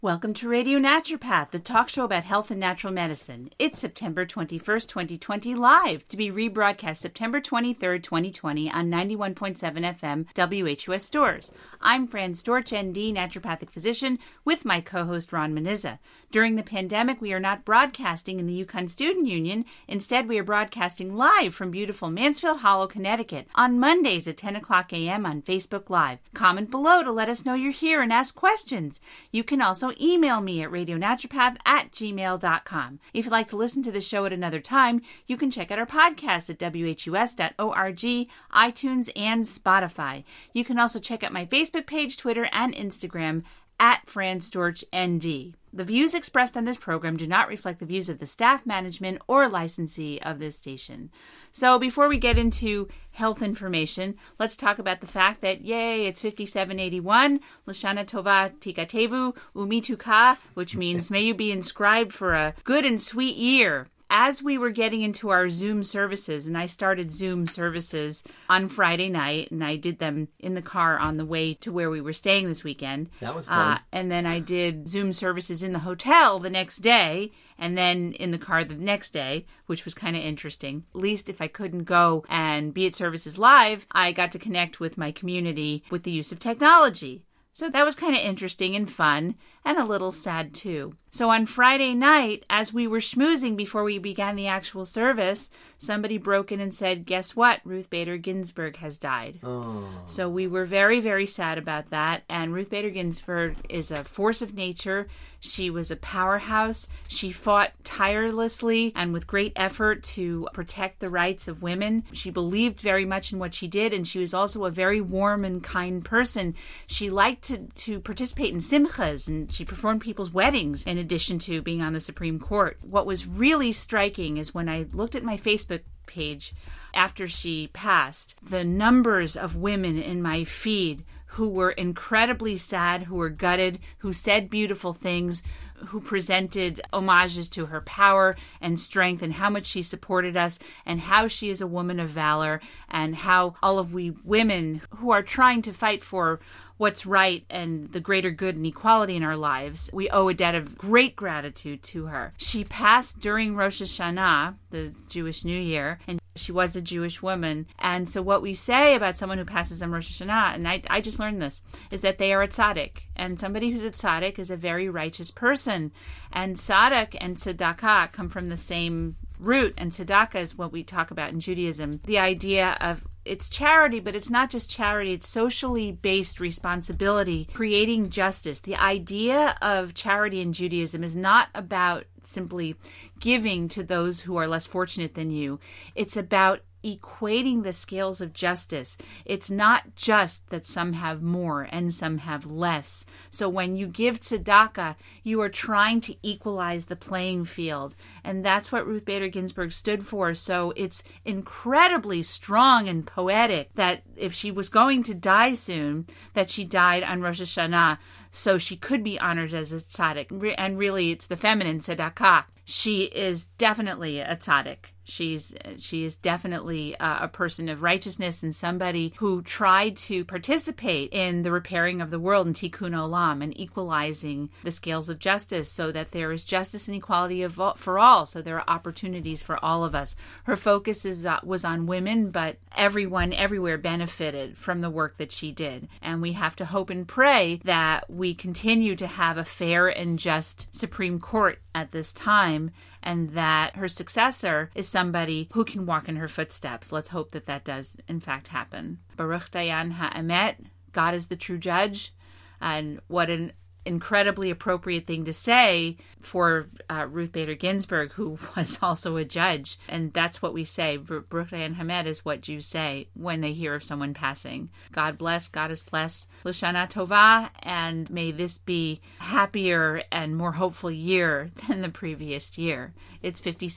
Welcome to Radio Naturopath, the talk show about health and natural medicine. It's September 21st, 2020, live, to be rebroadcast September 23rd, 2020 on 91.7 FM WHUS Stores. I'm Fran Storch, ND, naturopathic physician, with my co-host Ron Menizza. During the pandemic, we are not broadcasting in the Yukon Student Union. Instead, we are broadcasting live from beautiful Mansfield Hollow, Connecticut, on Mondays at 10 o'clock a.m. on Facebook Live. Comment below to let us know you're here and ask questions. You can also email me at radionaturopath@gmail.com. If you'd like to listen to the show at another time, you can check out our podcast at whus.org, iTunes, and Spotify. You can also check out my Facebook page, Twitter, and Instagram at Fran Storch ND. The views expressed on this program do not reflect the views of the staff, management, or licensee of this station. So before we get into health information, let's talk about the fact that, yay, it's 5781, Lashana Tova Tikatevu Umituka, which means may you be inscribed for a good and sweet year. As we were getting into our Zoom services, and I started Zoom services on Friday night, and I did them in the car on the way to where we were staying this weekend. That was fun. And then I did Zoom services in the hotel the next day, and then in the car the next day, which was kind of interesting. At least if I couldn't go and be at services live, I got to connect with my community with the use of technology. So that was kind of interesting and fun, and a little sad too. So on Friday night, as we were schmoozing before we began the actual service, somebody broke in and said, guess what? Ruth Bader Ginsburg has died. Oh. So we were very, very sad about that. And Ruth Bader Ginsburg is a force of nature. She was a powerhouse. She fought tirelessly and with great effort to protect the rights of women. She believed very much in what she did, and she was also a very warm and kind person. She liked to participate in simchas, and she performed people's weddings in addition to being on the Supreme Court. What was really striking is when I looked at my Facebook page after she passed, the numbers of women in my feed who were incredibly sad, who were gutted, who said beautiful things, who presented homages to her power and strength and how much she supported us and how she is a woman of valor and how all of we women who are trying to fight for what's right and the greater good and equality in our lives, we owe a debt of great gratitude to her. She passed during Rosh Hashanah, the Jewish New Year, and she was a Jewish woman. And so what we say about someone who passes on Rosh Hashanah, and I just learned this, is that they are a tzaddik. And somebody who's a tzaddik is a very righteous person. And tzaddik and tzedakah come from the same root. And tzedakah is what we talk about in Judaism. The idea of it's charity, but it's not just charity. It's socially based responsibility, creating justice. The idea of charity in Judaism is not about simply giving to those who are less fortunate than you. It's about equating the scales of justice. It's not just that some have more and some have less. So when you give tzedakah, you are trying to equalize the playing field. And that's what Ruth Bader Ginsburg stood for. So it's incredibly strong and poetic that if she was going to die soon, that she died on Rosh Hashanah, so she could be honored as a tzaddik. And really, it's the feminine tzedakah. She is definitely a tzaddik. She is definitely a person of righteousness and somebody who tried to participate in the repairing of the world and tikkun olam and equalizing the scales of justice so that there is justice and equality for all, so there are opportunities for all of us. Her focus was on women, but everyone everywhere benefited from the work that she did. And we have to hope and pray that we continue to have a fair and just Supreme Court at this time, and that her successor is somebody who can walk in her footsteps. Let's hope that that does, in fact, happen. Baruch Dayan Ha'emet, God is the true judge. And what an incredibly appropriate thing to say for Ruth Bader Ginsburg, who was also a judge. And that's what we say. Baruch Dayan Ha'emet is what Jews say when they hear of someone passing. God bless, God is blessed. L'shana Tova, and may this be a happier and more hopeful year than the previous year. It's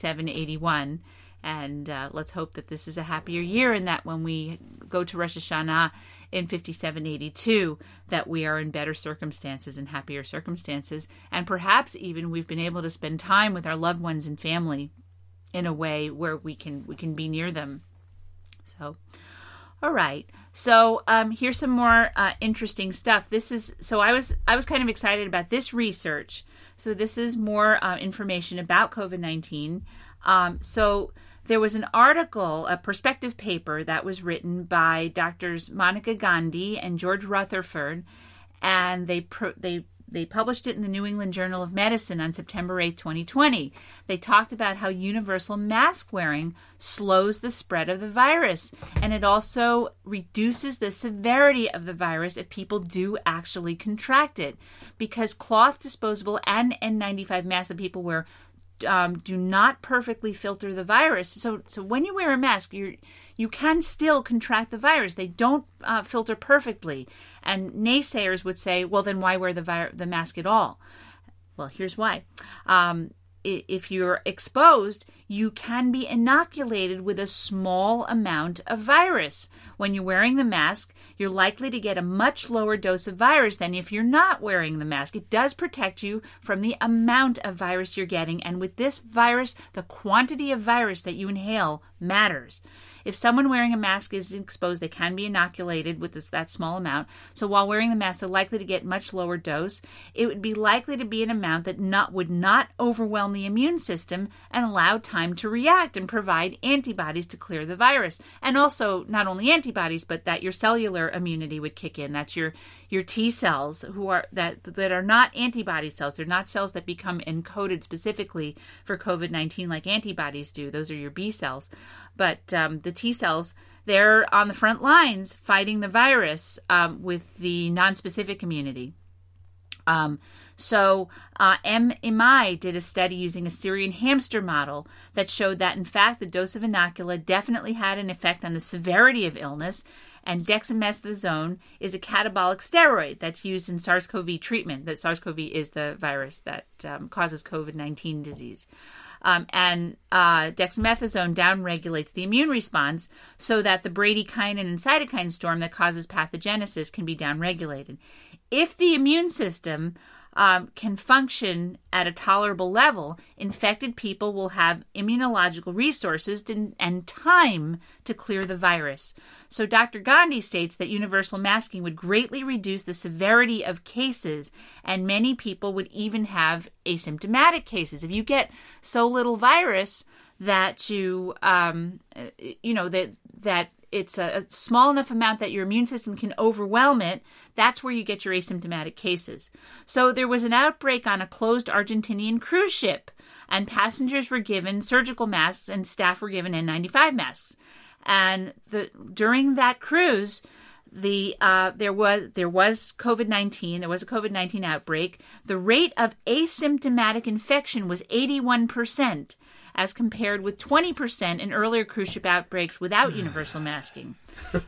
5781. And let's hope that this is a happier year and that when we go to Rosh Hashanah in 5782, that we are in better circumstances and happier circumstances. And perhaps even we've been able to spend time with our loved ones and family in a way where we can be near them. So All right. So here's some more interesting stuff. I was kind of excited about this research. So this is more information about COVID-19. So there was an article, a perspective paper that was written by Drs. Monica Gandhi and George Rutherford, and they published it in the New England Journal of Medicine on September 8, 2020. They talked about how universal mask wearing slows the spread of the virus, and it also reduces the severity of the virus if people do actually contract it, because cloth, disposable, and N95 masks that people wear do not perfectly filter the virus. So when you wear a mask, you can still contract the virus. They don't filter perfectly. And naysayers would say, well, then why wear the mask at all? Well, here's why. If you're exposed, you can be inoculated with a small amount of virus. When you're wearing the mask, you're likely to get a much lower dose of virus than if you're not wearing the mask. It does protect you from the amount of virus you're getting. And with this virus, the quantity of virus that you inhale matters. If someone wearing a mask is exposed, they can be inoculated with that small amount. So while wearing the mask, they're likely to get much lower dose. It would be likely to be an amount that would not overwhelm the immune system and allow time to react and provide antibodies to clear the virus. And also, not only antibodies, but that your cellular immunity would kick in. That's your T cells that are not antibody cells. They're not cells that become encoded specifically for COVID-19 like antibodies do. Those are your B cells. But the T cells, they're on the front lines fighting the virus with the nonspecific immunity. MMI did a study using a Syrian hamster model that showed that, in fact, the dose of inocula definitely had an effect on the severity of illness, and dexamethasone is a catabolic steroid that's used in SARS-CoV treatment. That SARS-CoV is the virus that causes COVID-19 disease. And dexamethasone downregulates the immune response so that the bradykinin and cytokine storm that causes pathogenesis can be downregulated. If the immune system can function at a tolerable level, infected people will have immunological resources and time to clear the virus. So Dr. Gandhi states that universal masking would greatly reduce the severity of cases, and many people would even have asymptomatic cases. If you get so little virus that that it's a small enough amount that your immune system can overwhelm it, that's where you get your asymptomatic cases. So there was an outbreak on a closed Argentinian cruise ship, and passengers were given surgical masks and staff were given N95 masks. And during that cruise, there was COVID-19. There was a COVID-19 outbreak. The rate of asymptomatic infection was 81%. As compared with 20% in earlier cruise ship outbreaks without universal masking.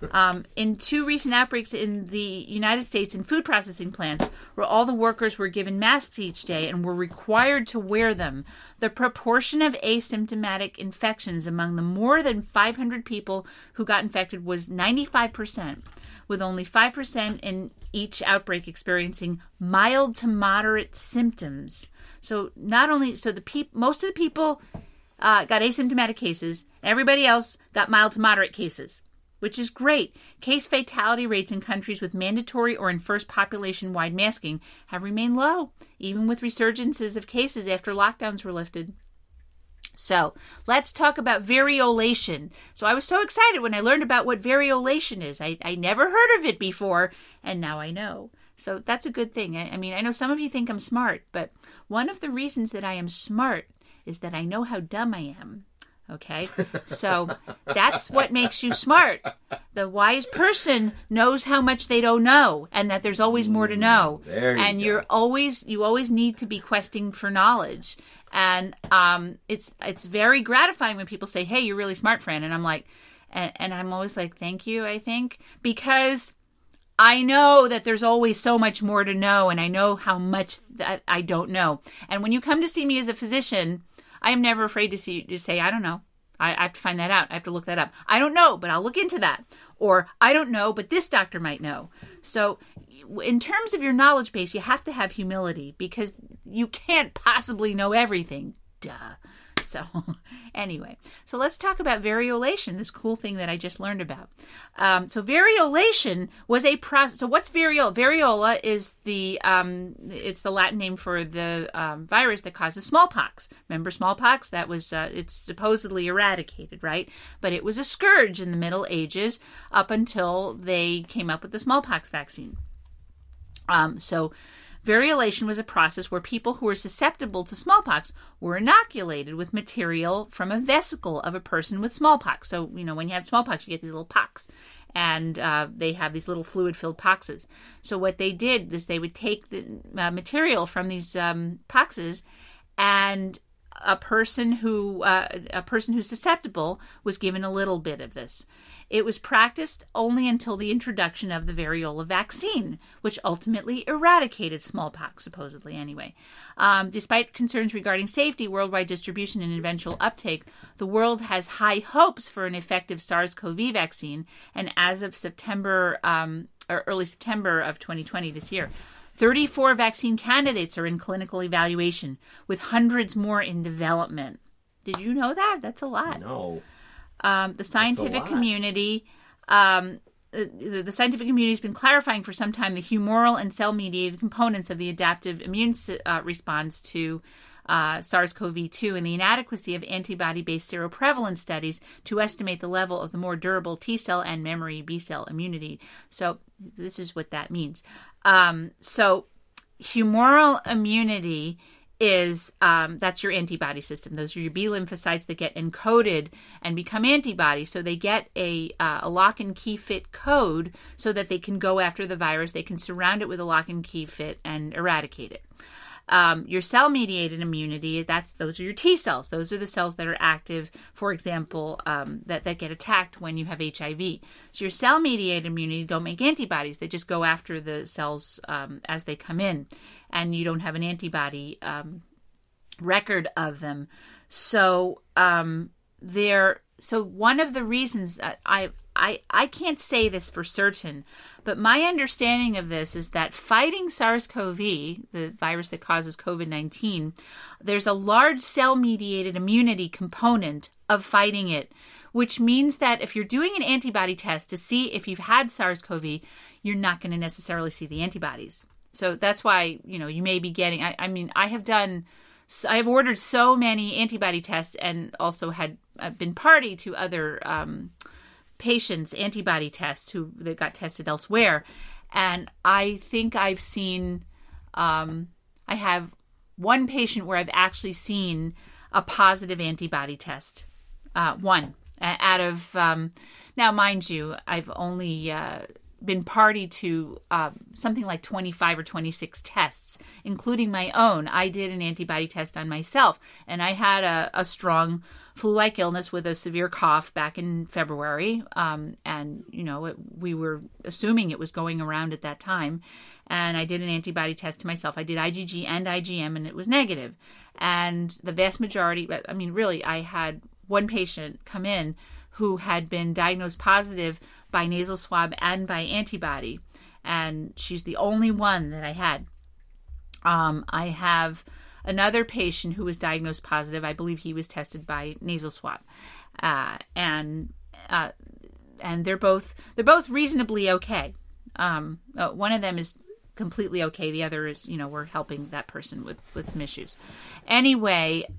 In two recent outbreaks in the United States in food processing plants, where all the workers were given masks each day and were required to wear them, the proportion of asymptomatic infections among the more than 500 people who got infected was 95%, with only 5% in each outbreak experiencing mild to moderate symptoms. So most of the people got asymptomatic cases. Everybody else got mild to moderate cases, which is great. Case fatality rates in countries with mandatory or enforced population-wide masking have remained low, even with resurgences of cases after lockdowns were lifted. So let's talk about variolation. So I was so excited when I learned about what variolation is. I never heard of it before, and now I know. So that's a good thing. I mean, I know some of you think I'm smart, but one of the reasons that I am smart is that I know how dumb I am. Okay? So that's what makes you smart. The wise person knows how much they don't know and that there's always more to know. And you always need to be questing for knowledge. And it's very gratifying when people say, "Hey, you're really smart, friend." And I'm like, and I'm always like, "Thank you," I think, because I know that there's always so much more to know, and I know how much that I don't know. And when you come to see me as a physician, I am never afraid to say, "I don't know. I have to find that out. I have to look that up. I don't know, but I'll look into that." Or, "I don't know, but this doctor might know." So in terms of your knowledge base, you have to have humility because you can't possibly know everything. Duh. So anyway, so let's talk about variolation, this cool thing that I just learned about. So variolation was a process. So what's variola? Variola is it's the Latin name for the virus that causes smallpox. Remember smallpox? That was, it's supposedly eradicated, right? But it was a scourge in the Middle Ages up until they came up with the smallpox vaccine. So variolation was a process where people who were susceptible to smallpox were inoculated with material from a vesicle of a person with smallpox. So, when you have smallpox, you get these little pox, and they have these little fluid-filled poxes. So what they did is they would take the material from these poxes, and a person who's susceptible was given a little bit of this. It was practiced only until the introduction of the variola vaccine, which ultimately eradicated smallpox, supposedly anyway. Despite concerns regarding safety, worldwide distribution, and eventual uptake, the world has high hopes for an effective SARS-CoV vaccine. And as of September, or early September of 2020, this year, 34 vaccine candidates are in clinical evaluation, with hundreds more in development. Did you know that? That's a lot. No. The scientific community, the scientific community has been clarifying for some time the humoral and cell-mediated components of the adaptive immune response to SARS-CoV-2 and the inadequacy of antibody-based seroprevalence studies to estimate the level of the more durable T-cell and memory B-cell immunity. So this is what that means. So humoral immunity is that's your antibody system. Those are your B lymphocytes that get encoded and become antibodies. So they get a lock and key fit code so that they can go after the virus. They can surround it with a lock and key fit and eradicate it. Your cell-mediated immunity, those are your T cells. Those are the cells that are active, for example, that get attacked when you have HIV. So your cell-mediated immunity don't make antibodies. They just go after the cells as they come in, and you don't have an antibody record of them. So So one of the reasons I can't say this for certain, but my understanding of this is that fighting SARS-CoV, the virus that causes COVID-19, there's a large cell-mediated immunity component of fighting it, which means that if you're doing an antibody test to see if you've had SARS-CoV, you're not going to necessarily see the antibodies. So that's why, you may be getting, I have ordered so many antibody tests and also I've been party to other patients' antibody tests that got tested elsewhere. And I think I've seen, I have one patient where I've actually seen a positive antibody test. One out of, now mind you, I've only been party to something like 25 or 26 tests, including my own. I did an antibody test on myself, and I had a strong flu-like illness with a severe cough back in February, and we were assuming it was going around at that time, and I did an antibody test to myself. I did IgG and IgM, and it was negative. And the vast majority, really, I had one patient come in who had been diagnosed positive by nasal swab and by antibody, and she's the only one that I had. I have another patient who was diagnosed positive. I believe he was tested by nasal swab, and they're both reasonably okay. One of them is completely okay. The other is, we're helping that person with some issues. Anyway,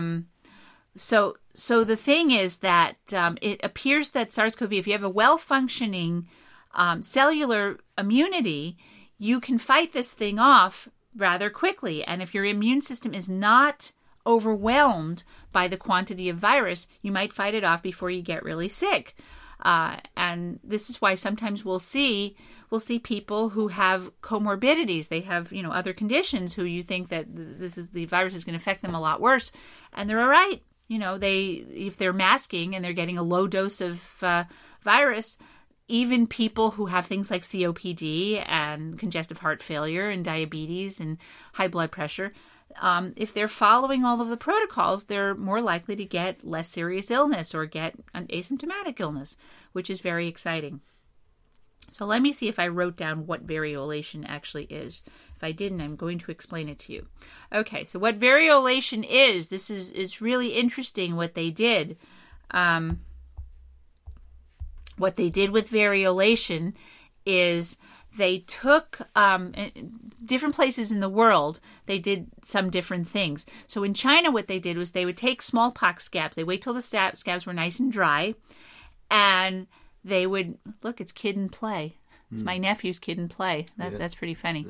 So the thing is that it appears that SARS-CoV, if you have a well-functioning cellular immunity, you can fight this thing off rather quickly. And if your immune system is not overwhelmed by the quantity of virus, you might fight it off before you get really sick. And this is why sometimes we'll see people who have comorbidities. They have, other conditions who you think that the virus is going to affect them a lot worse, and they're all right. If they're masking and they're getting a low dose of virus, even people who have things like COPD and congestive heart failure and diabetes and high blood pressure, if they're following all of the protocols, they're more likely to get less serious illness or get an asymptomatic illness, which is very exciting. So let me see if I wrote down what variolation actually is. If I didn't, I'm going to explain it to you. Okay, so what variolation is, this is really interesting what they did. What they did with variolation is they took different places in the world, they did some different things. So in China, what they did was they would take smallpox scabs. They wait till the scabs were nice and dry, and they would, look, it's Kid and Play. It's my nephew's Kid and Play. That's pretty funny.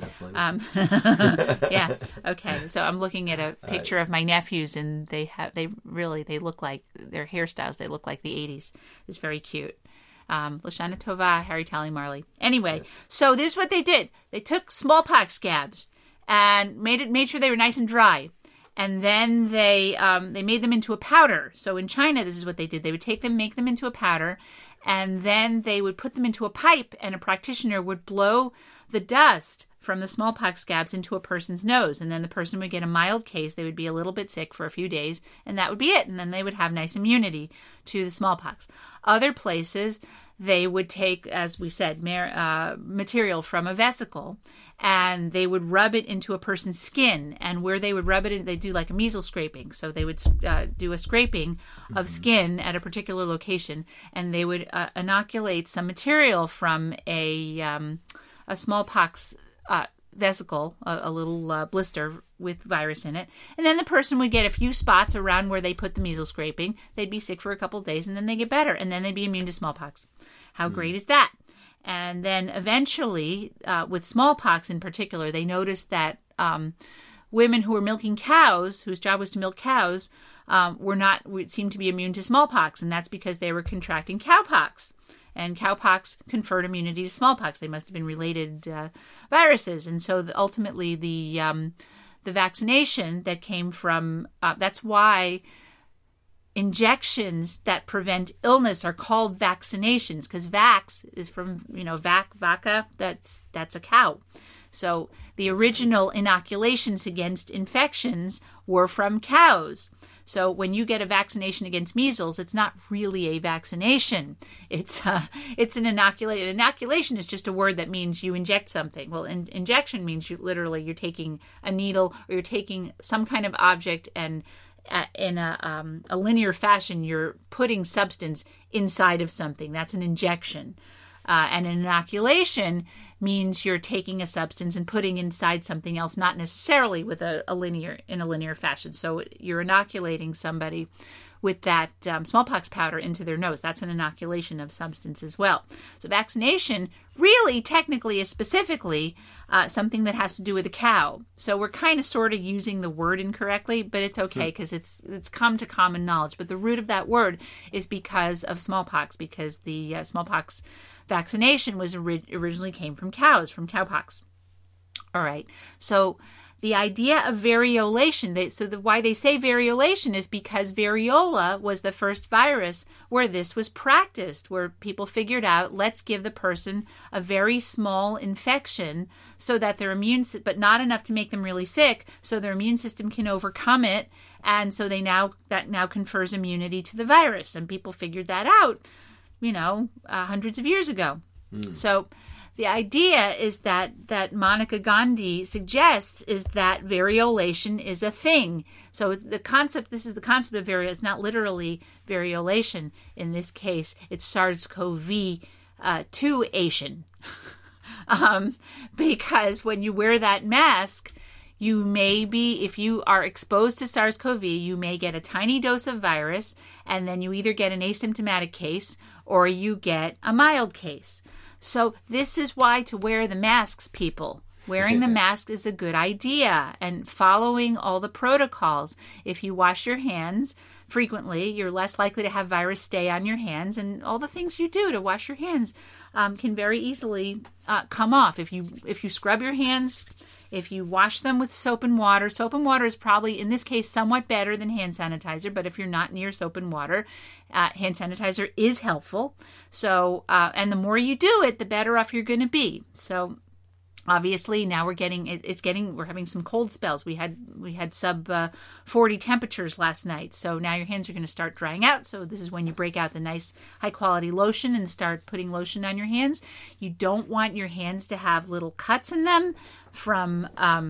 Yeah. Okay. So I'm looking at a picture of my nephews, and they look like their hairstyles. They look like the 80s. It's very cute. Lashana Tova, Harry Tally Marley. Anyway, so this is what they did. They took smallpox scabs and made sure they were nice and dry. And then they made them into a powder. So in China, this is what they did. They would take them, make them into a powder, and then they would put them into a pipe, and a practitioner would blow the dust from the smallpox scabs into a person's nose. And then the person would get a mild case. They would be a little bit sick for a few days, and that would be it. And then they would have nice immunity to the smallpox. Other places, they would take, as we said, material from a vesicle, and they would rub it into a person's skin. And where they would rub it, they do like a measles scraping. So they would do a scraping of skin at a particular location, and they would inoculate some material from a smallpox vesicle, a little blister with virus in it. And then the person would get a few spots around where they put the measles scraping. They'd be sick for a couple of days, and then they get better, and then they'd be immune to smallpox. How great is that? And then eventually, with smallpox in particular, they noticed that women who were milking cows, whose job was to milk cows, seemed to be immune to smallpox, and that's because they were contracting cowpox. And cowpox conferred immunity to smallpox. They must have been related viruses. And so ultimately the vaccination that came from, that's why injections that prevent illness are called vaccinations, because vax is from, vaca, that's a cow. So the original inoculations against infections were from cows. So when you get a vaccination against measles, it's not really a vaccination. It's an inoculation. Inoculation is just a word that means you inject something. Well, injection means you're taking a needle, or you're taking some kind of object, and in a linear fashion, you're putting substance inside of something. That's an injection. And an inoculation means you're taking a substance and putting inside something else, not necessarily with in a linear fashion. So you're inoculating somebody with that smallpox powder into their nose. That's an inoculation of substance as well. So vaccination really technically is specifically something that has to do with a cow. So we're kind of sort of using the word incorrectly, but it's okay because it's come to common knowledge. But the root of that word is because of smallpox, because the smallpox vaccination was originally came from cows, from cowpox. All right. So the idea of variolation, why they say variolation is because variola was the first virus where this was practiced, where people figured out, let's give the person a very small infection so that their but not enough to make them really sick, so their immune system can overcome it, and so that now confers immunity to the virus. And people figured that out, hundreds of years ago. So the idea is that Monica Gandhi suggests is that variolation is a thing. So this is the concept of variolation. It's not literally variolation. In this case, it's SARS-CoV-2ation. Because when you wear that mask, you may be, if you are exposed to SARS-CoV, you may get a tiny dose of virus, and then you either get an asymptomatic case or you get a mild case. So this is why to wear the masks, people. Wearing the mask is a good idea, and following all the protocols. If you wash your hands frequently, you're less likely to have virus stay on your hands, and all the things you do to wash your hands can very easily come off. If you scrub your hands, if you wash them with soap and water is probably, in this case, somewhat better than hand sanitizer, but if you're not near soap and water, hand sanitizer is helpful. So, and the more you do it, the better off you're going to be. So Obviously, now we're having some cold spells. We had sub 40 temperatures last night. So now your hands are going to start drying out. So this is when you break out the nice high quality lotion and start putting lotion on your hands. You don't want your hands to have little cuts in them from,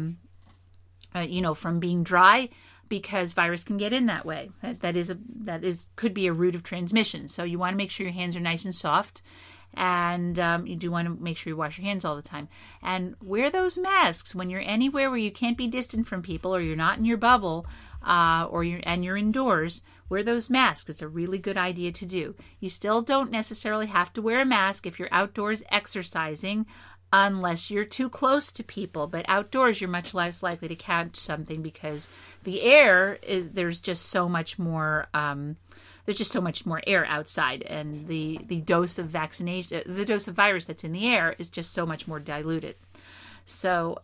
from being dry, because virus can get in that way. That could be a route of transmission. So you want to make sure your hands are nice and soft. And you do want to make sure you wash your hands all the time. And wear those masks when you're anywhere where you can't be distant from people, or you're not in your bubble, or you're indoors. Wear those masks. It's a really good idea to do. You still don't necessarily have to wear a mask if you're outdoors exercising, unless you're too close to people. But outdoors, you're much less likely to catch something, because the air there's just so much more. There's just so much more air outside, and the dose of virus that's in the air is just so much more diluted. So,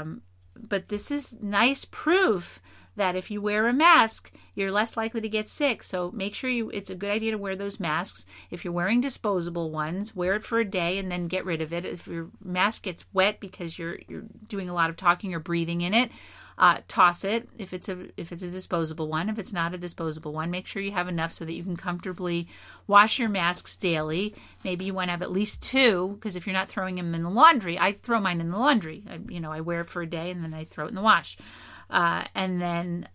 but this is nice proof that if you wear a mask, you're less likely to get sick. So make sure it's a good idea to wear those masks. If you're wearing disposable ones, wear it for a day and then get rid of it. If your mask gets wet because you're doing a lot of talking or breathing in it, toss it if it's a disposable one. If it's not a disposable one, make sure you have enough so that you can comfortably wash your masks daily. Maybe you want to have at least 2, because if you're not throwing them in the laundry, I throw mine in the laundry. I wear it for a day and then I throw it in the wash. And then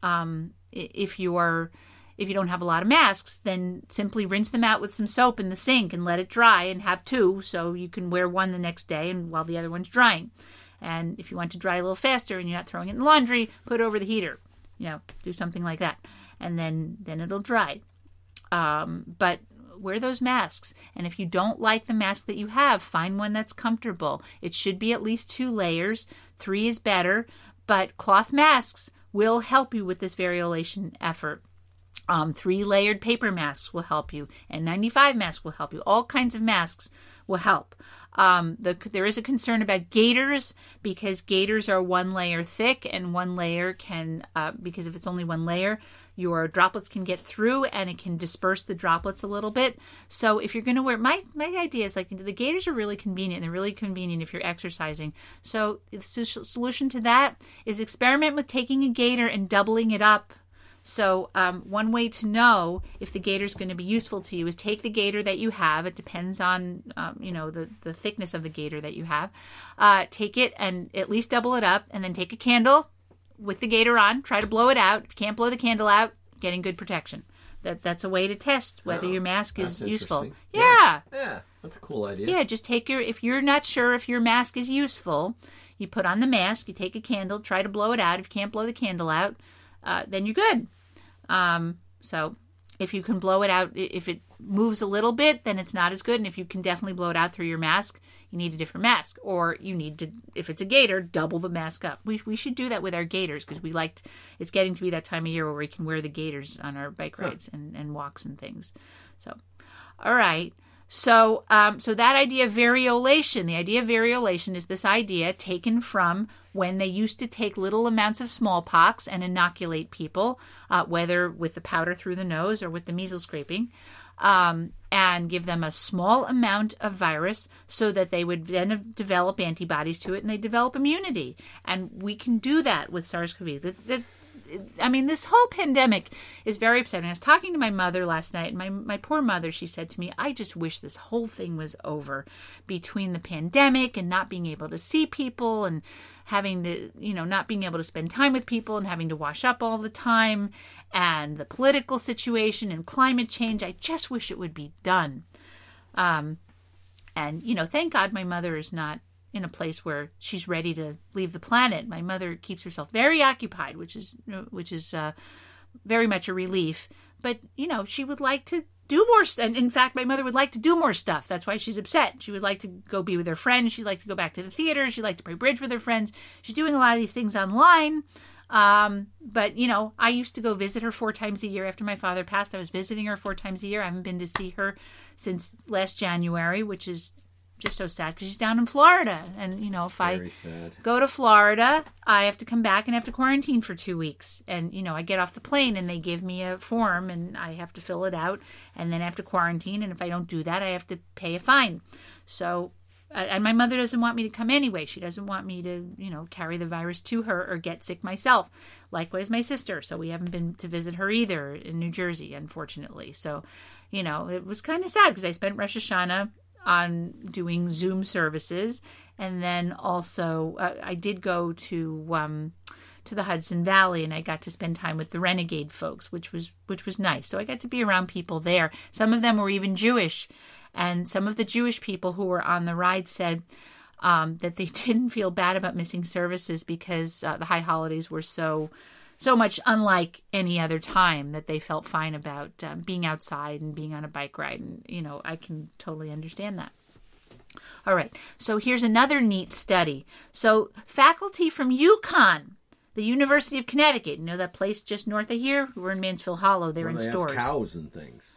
if you don't have a lot of masks, then simply rinse them out with some soap in the sink and let it dry, and have 2 so you can wear one the next day and while the other one's drying. And if you want to dry a little faster and you're not throwing it in the laundry, put it over the heater. Do something like that. And then it'll dry. But wear those masks. And if you don't like the mask that you have, find one that's comfortable. It should be at least 2 layers. 3 is better. But cloth masks will help you with this variolation effort. 3-layered paper masks will help you. N95 masks will help you. All kinds of masks will help. There is a concern about gaiters, because gaiters are 1 layer thick, and 1 layer can, because if it's only 1 layer, your droplets can get through and it can disperse the droplets a little bit. So if you're going to wear, my idea is, like, the gaiters are really convenient. They're really convenient if you're exercising. So the solution to that is experiment with taking a gaiter and doubling it up. So one way to know if the gaiter is going to be useful to you is take the gaiter that you have. It depends on, the thickness of the gaiter that you have. Take it and at least double it up, and then take a candle with the gaiter on. Try to blow it out. If you can't blow the candle out, getting good protection. That's a way to test whether your mask is useful. Yeah. Yeah, that's a cool idea. Yeah, just if you're not sure if your mask is useful, you put on the mask, you take a candle, try to blow it out. If you can't blow the candle out, then you're good. So if you can blow it out, if it moves a little bit, then it's not as good. And if you can definitely blow it out through your mask, you need a different mask. Or you need to, if it's a gaiter, double the mask up. We should do that with our gaiters, because it's getting to be that time of year where we can wear the gaiters on our bike rides and walks and things. So, all right. So that idea of variolation, the idea of variolation is this idea taken from when they used to take little amounts of smallpox and inoculate people, whether with the powder through the nose or with the measles scraping, and give them a small amount of virus so that they would then develop antibodies to it and they develop immunity. And we can do that with SARS-CoV. This whole pandemic is very upsetting. I was talking to my mother last night, and my poor mother, she said to me, I just wish this whole thing was over, between the pandemic and not being able to see people and having to, not being able to spend time with people and having to wash up all the time, and the political situation and climate change. I just wish it would be done. And thank God my mother is not in a place where she's ready to leave the planet. My mother keeps herself very occupied, which is very much a relief. But, she would like to do more stuff. And in fact, my mother would like to do more stuff. That's why she's upset. She would like to go be with her friends. She'd like to go back to the theater. She'd like to play bridge with her friends. She's doing a lot of these things online. But, I used to go visit her 4 times a year after my father passed. I was visiting her 4 times a year. I haven't been to see her since last January, which is just so sad because she's down in Florida. And, if I go to Florida, I have to come back and have to quarantine for 2 weeks. And, I get off the plane and they give me a form and I have to fill it out and then I have to quarantine. And if I don't do that, I have to pay a fine. So And my mother doesn't want me to come anyway. She doesn't want me to, carry the virus to her or get sick myself. Likewise, my sister. So we haven't been to visit her either in New Jersey, unfortunately. So, it was kind of sad because I spent Rosh Hashanah on doing Zoom services. And then also I did go to the Hudson Valley, and I got to spend time with the Renegade folks, which was nice. So I got to be around people there. Some of them were even Jewish. And some of the Jewish people who were on the ride said that they didn't feel bad about missing services because the high holidays were so much unlike any other time that they felt fine about being outside and being on a bike ride. And, I can totally understand that. All right. So here's another neat study. So faculty from UConn, the University of Connecticut, that place just north of here? We're in Mansfield Hollow. They're in stores. Have cows and things.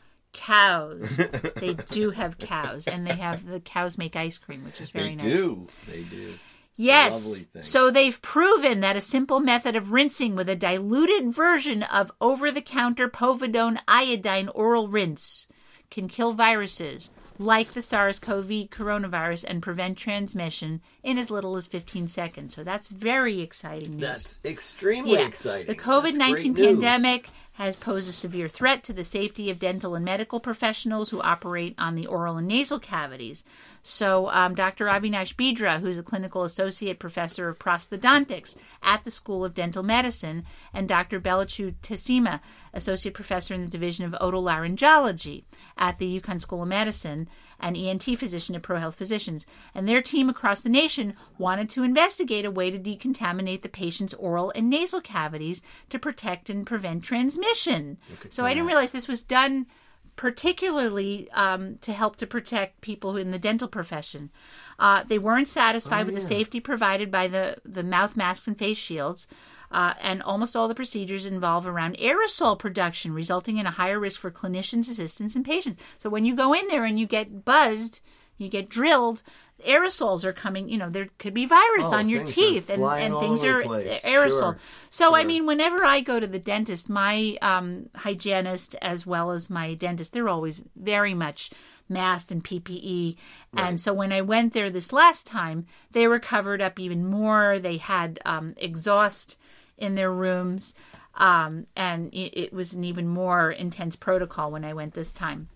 Cows. They do have cows, and they have the cows make ice cream, which is very nice. They do. Yes. So they've proven that a simple method of rinsing with a diluted version of over-the-counter povidone iodine oral rinse can kill viruses like the SARS-CoV coronavirus and prevent transmission in as little as 15 seconds. So that's very exciting news. That's extremely exciting. The COVID-19 pandemic has posed a severe threat to the safety of dental and medical professionals who operate on the oral and nasal cavities. So Dr. Avinash Bidra, who's a clinical associate professor of prosthodontics at the School of Dental Medicine, and Dr. Belachu Tessima, associate professor in the Division of Otolaryngology at the UConn School of Medicine, and ENT physician at ProHealth Physicians. And their team across the nation wanted to investigate a way to decontaminate the patient's oral and nasal cavities to protect and prevent transmission. So I didn't realize this was done particularly to help to protect people in the dental profession. They weren't satisfied with the safety provided by the mouth masks and face shields. And almost all the procedures involve around aerosol production, resulting in a higher risk for clinicians, assistants, and patients. So when you go in there and you get buzzed, you get drilled, aerosols are coming, there could be virus on your teeth, and things are aerosol. Sure. So, sure. I mean, whenever I go to the dentist, my hygienist as well as my dentist, they're always very much masked and PPE. Right. And so when I went there this last time, they were covered up even more. They had exhaust in their rooms, and it was an even more intense protocol when I went this time.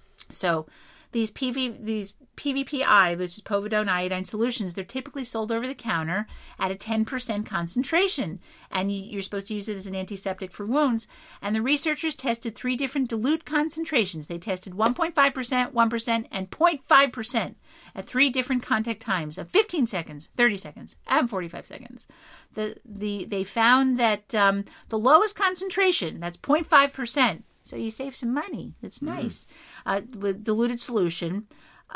So these PVPI, which is povidone iodine solutions, they're typically sold over the counter at a 10% concentration, and you're supposed to use it as an antiseptic for wounds. And the researchers tested 3 different dilute concentrations. They tested 1.5%, 1%, and 0.5% at 3 different contact times of 15 seconds, 30 seconds, and 45 seconds. They found that the lowest concentration, that's 0.5%, so you save some money. That's nice. With diluted solution,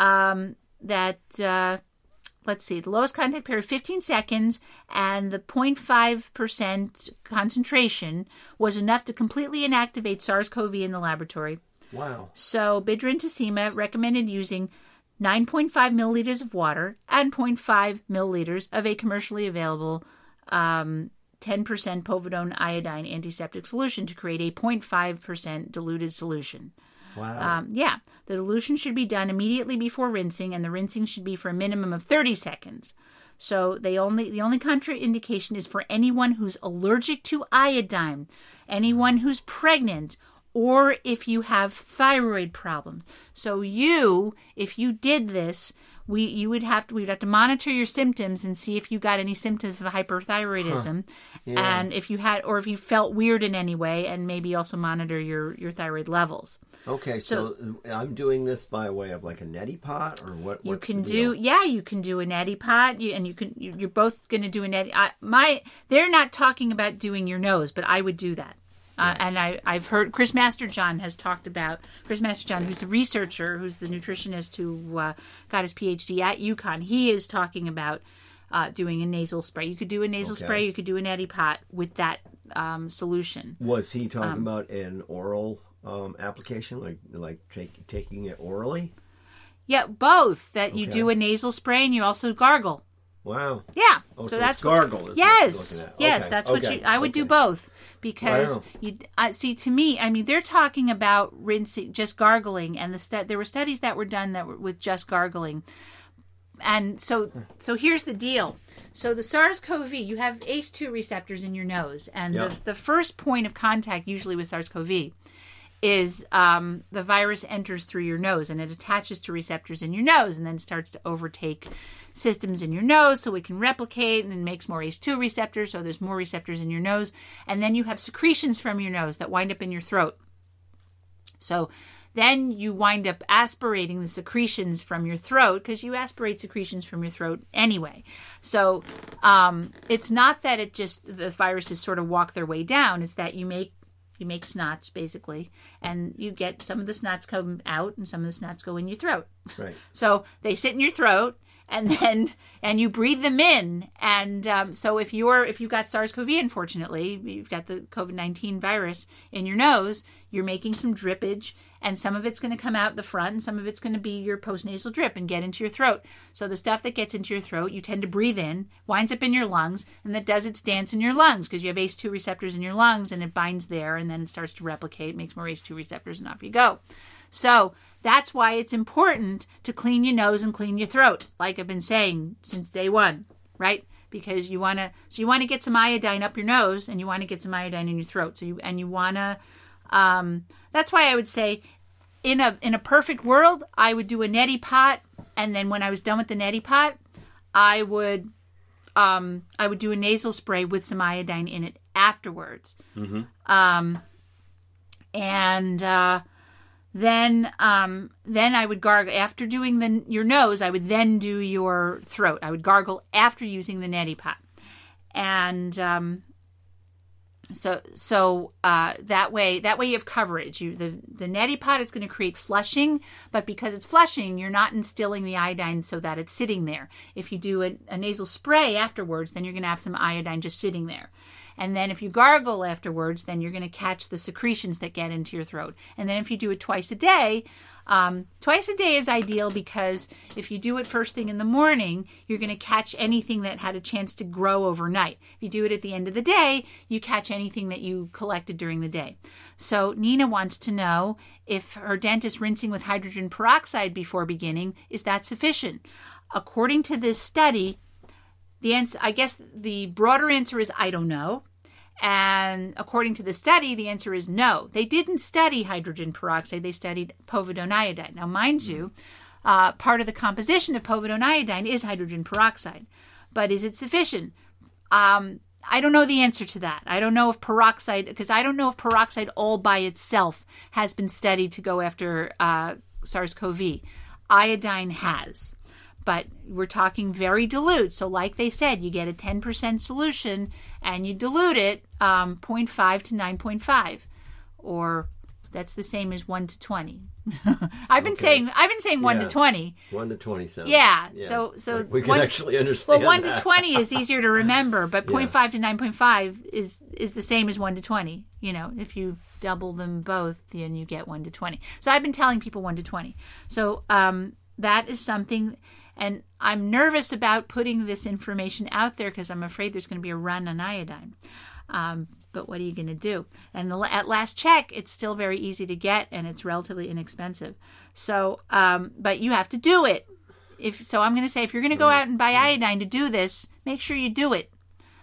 let's see, the lowest contact period, 15 seconds, and the 0.5% concentration was enough to completely inactivate SARS-CoV in the laboratory. Wow. So Bidra and Tessima recommended using 9.5 milliliters of water and 0.5 milliliters of a commercially available 10% povidone iodine antiseptic solution to create a 0.5% diluted solution. Wow. The dilution should be done immediately before rinsing, and the rinsing should be for a minimum of 30 seconds. So the only contraindication is for anyone who's allergic to iodine, anyone who's pregnant, or if you have thyroid problems. So if you did this, we'd have to monitor your symptoms and see if you got any symptoms of hyperthyroidism, and if you felt weird in any way, and maybe also monitor your thyroid levels. Okay, so I'm doing this by way of like a neti pot, or what? You can do, you can do a neti pot, you're both going to do a neti. They're not talking about doing your nose, but I would do that. And I've heard Chris Masterjohn has talked about, Chris Masterjohn, who's the researcher, who's the nutritionist who got his PhD at UConn. He is talking about doing a nasal spray. You could do a nasal spray. You could do a neti pot with that solution. Was he talking about an oral application, like taking it orally? Yeah, both. That you do a nasal spray and you also gargle. Wow. Yeah. Oh, so that's gargle. Yes. Yes, that's what I would do both, because see, to me, I mean, they're talking about rinsing, just gargling, and there were studies that were done with just gargling. And so here's the deal. So the SARS-CoV, you have ACE2 receptors in your nose, and the first point of contact usually with SARS-CoV is the virus enters through your nose, and it attaches to receptors in your nose, and then starts to overtake systems in your nose so it can replicate, and it makes more ACE2 receptors, so there's more receptors in your nose, and then you have secretions from your nose that wind up in your throat. So then you wind up aspirating the secretions from your throat, because you aspirate secretions from your throat anyway. So it's not that the viruses sort of walk their way down. It's that you make snots, basically, and you get some of the snots come out and some of the snots go in your throat. Right. So they sit in your throat, and you breathe them in. And so if you've got SARS-CoV, unfortunately, you've got the COVID-19 virus in your nose, you're making some drippage, and some of it's going to come out the front, and some of it's going to be your postnasal drip and get into your throat. So the stuff that gets into your throat, you tend to breathe in, winds up in your lungs, and that does its dance in your lungs, because you have ACE2 receptors in your lungs, and it binds there, and then it starts to replicate, makes more ACE2 receptors, and off you go. So that's why it's important to clean your nose and clean your throat, like I've been saying since day one, right? Because you want to get some iodine up your nose, and you want to get some iodine in your throat. That's why I would say, in a perfect world, I would do a neti pot, and then when I was done with the neti pot, I would do a nasal spray with some iodine in it afterwards. Mm-hmm. Then I would gargle after doing your nose. I would then do your throat. I would gargle after using the neti pot, and so that way you have coverage. The neti pot is going to create flushing, but because it's flushing, you're not instilling the iodine so that it's sitting there. If you do a nasal spray afterwards, then you're going to have some iodine just sitting there. And then if you gargle afterwards, then you're going to catch the secretions that get into your throat. And then if you do it twice a day is ideal, because if you do it first thing in the morning, you're going to catch anything that had a chance to grow overnight. If you do it at the end of the day, you catch anything that you collected during the day. So Nina wants to know if her dentist rinsing with hydrogen peroxide before beginning, is that sufficient? According to this study, the answer, I guess the broader answer is I don't know. And according to the study, the answer is no. They didn't study hydrogen peroxide. They studied povidone iodine. Now, mind you, part of the composition of povidone iodine is hydrogen peroxide. But is it sufficient? I don't know the answer to that. I don't know if peroxide all by itself has been studied to go after SARS-CoV. Iodine has. But we're talking very dilute. So like they said, you get a 10% solution and you dilute it 0.5 to 9.5. Or that's the same as 1 to 20. I've been saying 1 to 20. 1 to 20 sounds. Yeah. So we can actually understand. Well, 1 to 20 is easier to remember, but 0.5 to 9.5 is the same as 1 to 20. You know, if you double them both, then you get 1 to 20. So I've been telling people 1 to 20. So that is something. And I'm nervous about putting this information out there because I'm afraid there's going to be a run on iodine. But what are you going to do? And at last check, it's still very easy to get, and it's relatively inexpensive. So, but you have to do it. So I'm going to say, if you're going to go out and buy iodine to do this, make sure you do it.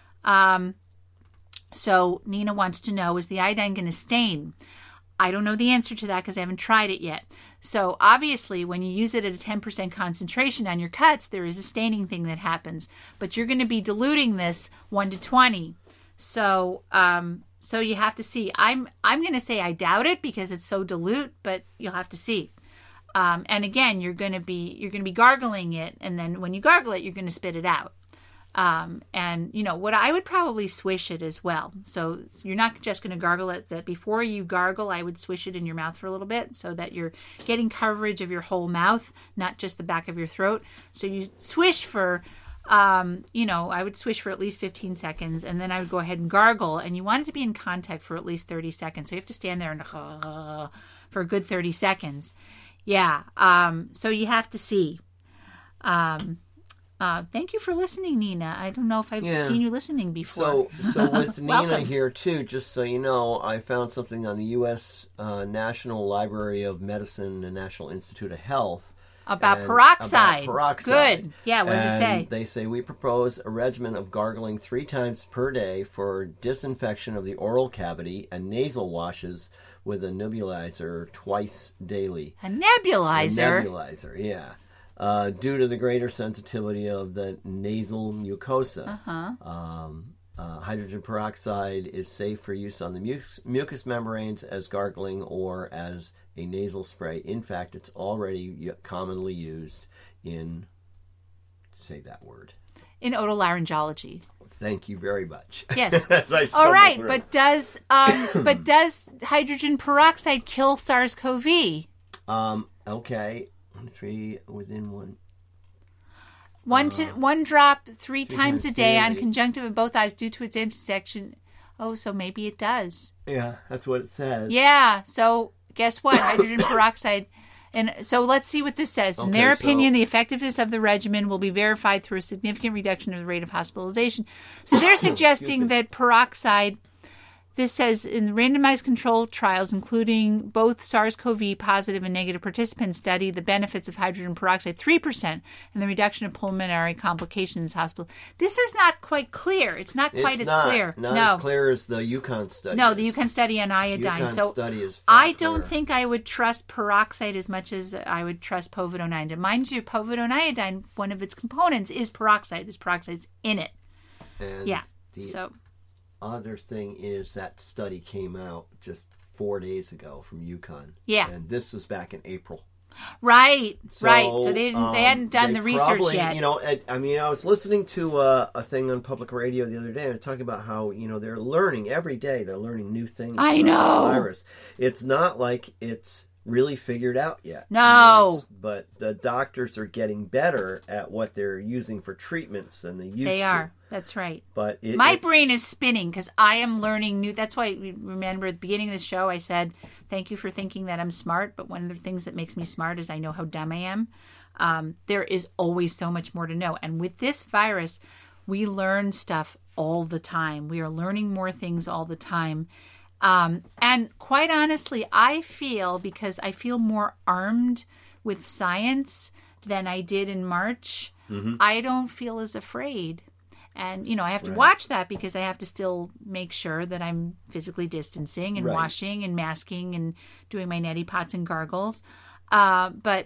So Nina wants to know, is the iodine going to stain? I don't know the answer to that because I haven't tried it yet. So obviously, when you use it at a 10% concentration on your cuts, there is a staining thing that happens. But you're going to be diluting this 1 to 20. So you have to see. I'm going to say I doubt it because it's so dilute, but you'll have to see. And again, you're going to be gargling it, and then when you gargle it, you're going to spit it out. And you know what, I would probably swish it as well. So you're not just going to gargle it. That before you gargle, I would swish it in your mouth for a little bit so that you're getting coverage of your whole mouth, not just the back of your throat. So you swish for, I would swish for at least 15 seconds, and then I would go ahead and gargle. And you want it to be in contact for at least 30 seconds. So you have to stand there and for a good 30 seconds. Yeah. So you have to see. Thank you for listening, Nina. I don't know if I've seen you listening before. So with Nina here, too, just so you know, I found something on the U.S. National Library of Medicine and National Institute of Health. About peroxide. About peroxide. Good. Yeah, what does it say? They say, we propose a regimen of gargling 3 times per day for disinfection of the oral cavity and nasal washes with a nebulizer twice daily. A nebulizer? A nebulizer, yeah. Due to the greater sensitivity of the nasal mucosa. Hydrogen peroxide is safe for use on the mucous membranes as gargling or as a nasal spray. In fact, it's already commonly used in, say that word, in otolaryngology. Thank you very much. Yes. All right, but does hydrogen peroxide kill SARS-CoV? Okay. 3 within 1. One drop 3 times a day daily. on conjunctive of both eyes due to its intersection. Oh, so maybe it does. Yeah, that's what it says. Yeah. So guess what? Hydrogen peroxide. And so let's see what this says. In their opinion, the effectiveness of the regimen will be verified through a significant reduction of the rate of hospitalization. So they're suggesting that peroxide. This says in randomized controlled trials, including both SARS-CoV positive and negative participants, study the benefits of hydrogen peroxide 3% and the reduction of pulmonary complications in hospital. This is not quite clear. It's not quite as clear. Not as clear as the UConn study. No, the UConn study on iodine. UConn study is I don't think I would trust peroxide as much as I would trust povidone. Mind you, povidone iodine, one of its components is peroxide. There's peroxide's in it. And yeah. So other thing is that study came out just 4 days ago from UConn. Yeah. And this was back in April. Right. So they hadn't done the research yet. I was listening to a thing on public radio the other day, and they're talking about how, they're learning every day. They're learning new things about this virus. It's not like it's really figured out yet. No. But the doctors are getting better at what they're using for treatments than they used to. They are. That's right. But my brain is spinning because I am learning new. That's why, remember at the beginning of the show, I said, thank you for thinking that I'm smart. But one of the things that makes me smart is I know how dumb I am. There is always so much more to know. And with this virus, we learn stuff all the time. We are learning more things all the time. And quite honestly, I feel, because I feel more armed with science than I did in March, I don't feel as afraid. And, I have to watch that because I have to still make sure that I'm physically distancing and washing and masking and doing my neti pots and gargles. But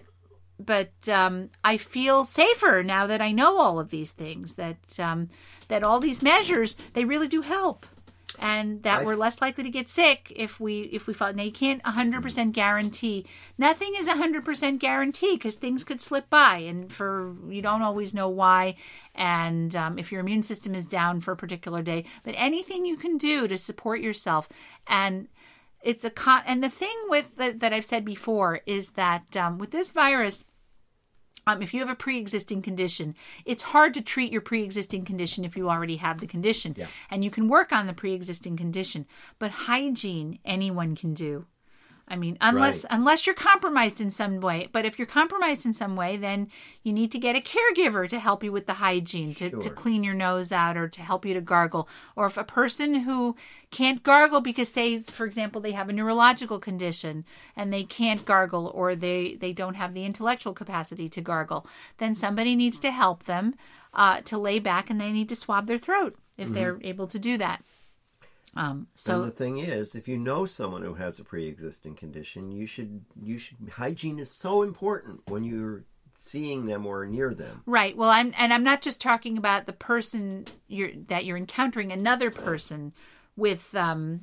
I feel safer now that I know all of these things, that all these measures, they really do help. And that we're less likely to get sick if we follow. Now, you can't 100% guarantee. Nothing is 100% guarantee because things could slip by, and you don't always know why. And if your immune system is down for a particular day, but anything you can do to support yourself. And it's and the thing with that I've said before is that with this virus, if you have a pre-existing condition, it's hard to treat your pre-existing condition if you already have the condition. Yeah. And you can work on the pre-existing condition. But hygiene, anyone can do. I mean, unless you're compromised in some way. But if you're compromised in some way, then you need to get a caregiver to help you with the hygiene, to clean your nose out or to help you to gargle. Or if a person who can't gargle because, say, for example, they have a neurological condition and they can't gargle, or they don't have the intellectual capacity to gargle, then somebody needs to help them to lay back, and they need to swab their throat if they're able to do that. And the thing is, if you know someone who has a pre-existing condition, you should hygiene is so important when you're seeing them or near them. Right. Well, I'm not just talking about the person that you're encountering, another person with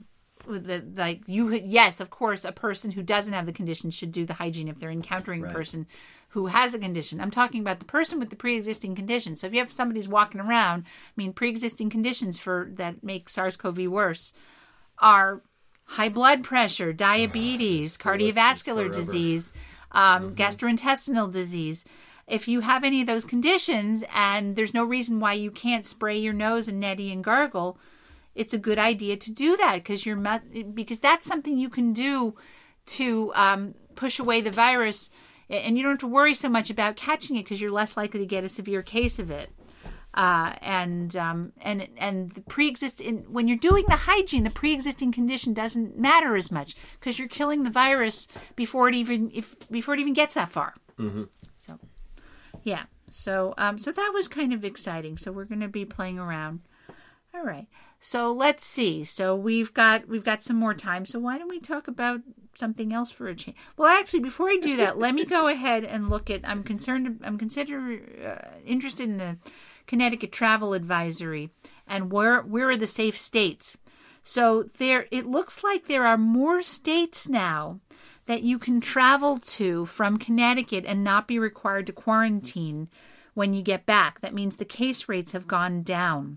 yes, of course, a person who doesn't have the condition should do the hygiene if they're encountering a person who has a condition. I'm talking about the person with the pre-existing condition. So if you have somebody who's walking around, pre-existing conditions that make SARS-CoV worse are high blood pressure, diabetes, cardiovascular disease, gastrointestinal disease. If you have any of those conditions and there's no reason why you can't spray your nose and neti and gargle, it's a good idea to do that because that's something you can do to push away the virus, and you don't have to worry so much about catching it because you're less likely to get a severe case of it. And the pre-existing, when you're doing the hygiene, the pre-existing condition doesn't matter as much because you're killing the virus before it even gets that far. Mm-hmm. So, yeah. So that was kind of exciting. So we're going to be playing around. All right. So let's see. So we've got some more time. So why don't we talk about something else for a change? Well, actually, before I do that, let me go ahead and look at. I'm interested in the Connecticut Travel Advisory and where are the safe states. So it looks like there are more states now that you can travel to from Connecticut and not be required to quarantine when you get back. That means the case rates have gone down.